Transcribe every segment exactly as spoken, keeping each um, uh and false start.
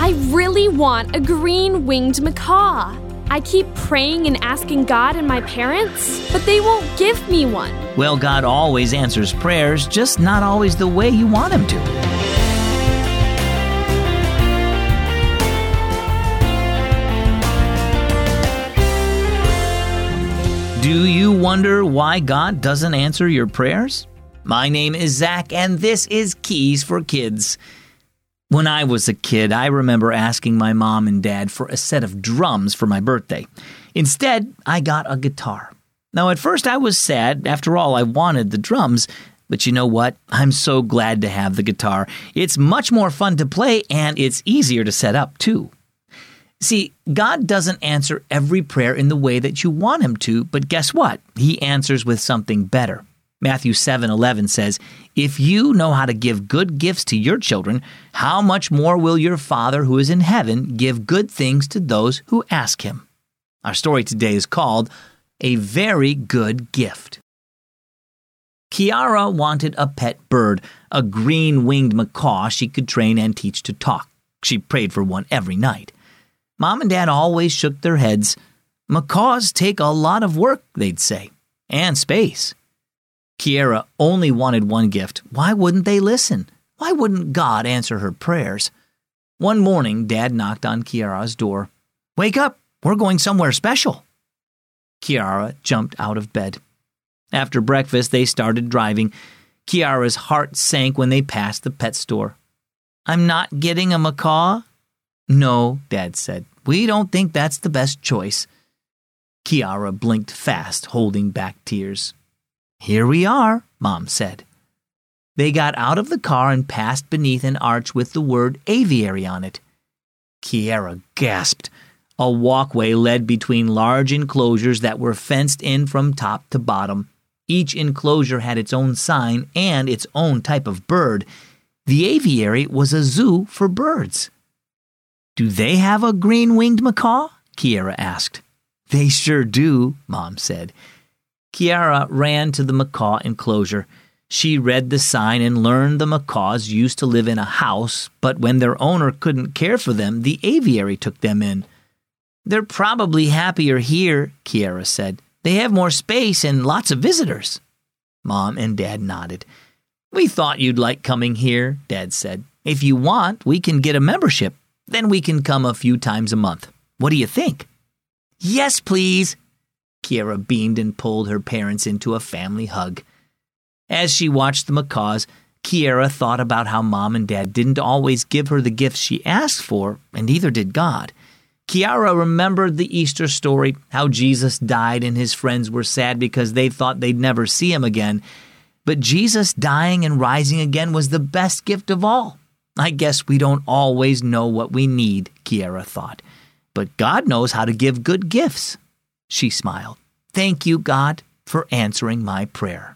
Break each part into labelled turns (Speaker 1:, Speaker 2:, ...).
Speaker 1: I really want a green-winged macaw. I keep praying and asking God and my parents, but they won't give me one.
Speaker 2: Well, God always answers prayers, just not always the way you want Him to. Do you wonder why God doesn't answer your prayers? My name is Zach, and this is Keys for Kids. When I was a kid, I remember asking my mom and dad for a set of drums for my birthday. Instead, I got a guitar. Now, at first I was sad. After all, I wanted the drums. But you know what? I'm so glad to have the guitar. It's much more fun to play, and it's easier to set up, too. See, God doesn't answer every prayer in the way that you want Him to, but guess what? He answers with something better. Matthew seven eleven says, "If you know how to give good gifts to your children, how much more will your Father who is in heaven give good things to those who ask Him?" Our story today is called A Very Good Gift. Kiara wanted a pet bird, a green-winged macaw she could train and teach to talk. She prayed for one every night. Mom and Dad always shook their heads. Macaws take a lot of work, they'd say, and space. Kiara only wanted one gift. Why wouldn't they listen? Why wouldn't God answer her prayers? One morning, Dad knocked on Kiara's door. "Wake up! We're going somewhere special." Kiara jumped out of bed. After breakfast, they started driving. Kiara's heart sank when they passed the pet store. "I'm not getting a macaw?" "No," Dad said. "We don't think that's the best choice." Kiara blinked fast, holding back tears. "Here we are," Mom said. They got out of the car and passed beneath an arch with the word aviary on it. Kiara gasped. A walkway led between large enclosures that were fenced in from top to bottom. Each enclosure had its own sign and its own type of bird. The aviary was a zoo for birds. "Do they have a green-winged macaw?" Kiara asked. "They sure do," Mom said. Kiara ran to the macaw enclosure. She read the sign and learned the macaws used to live in a house, but when their owner couldn't care for them, the aviary took them in. "They're probably happier here," Kiara said. "They have more space and lots of visitors." Mom and Dad nodded. "We thought you'd like coming here," Dad said. "If you want, we can get a membership. Then we can come a few times a month. What do you think?" "Yes, please." Kiara beamed and pulled her parents into a family hug. As she watched the macaws, Kiara thought about how Mom and Dad didn't always give her the gifts she asked for, and neither did God. Kiara remembered the Easter story, how Jesus died and his friends were sad because they thought they'd never see him again. But Jesus dying and rising again was the best gift of all. I guess we don't always know what we need, Kiara thought. But God knows how to give good gifts. She smiled. Thank you, God, for answering my prayer.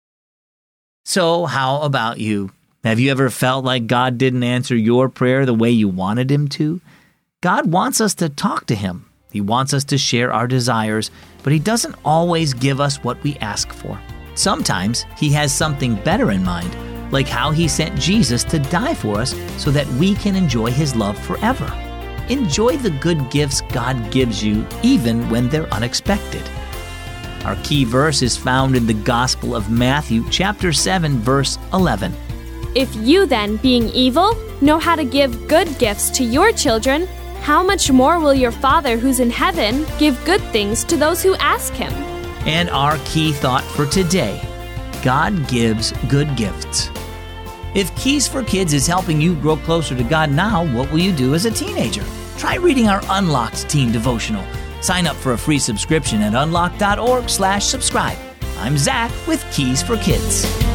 Speaker 2: So how about you? Have you ever felt like God didn't answer your prayer the way you wanted him to? God wants us to talk to him. He wants us to share our desires, but he doesn't always give us what we ask for. Sometimes he has something better in mind, like how he sent Jesus to die for us so that we can enjoy his love forever. Enjoy the good gifts God gives you, even when they're unexpected. Our key verse is found in the Gospel of Matthew, chapter seven, verse eleven.
Speaker 1: If you then, being evil, know how to give good gifts to your children, how much more will your Father who's in heaven give good things to those who ask him?
Speaker 2: And our key thought for today, God gives good gifts. If Keys for Kids is helping you grow closer to God now, what will you do as a teenager? Try reading our Unlocked Teen Devotional. Sign up for a free subscription at unlocked dot org slash subscribe. I'm Zach with Keys for Kids.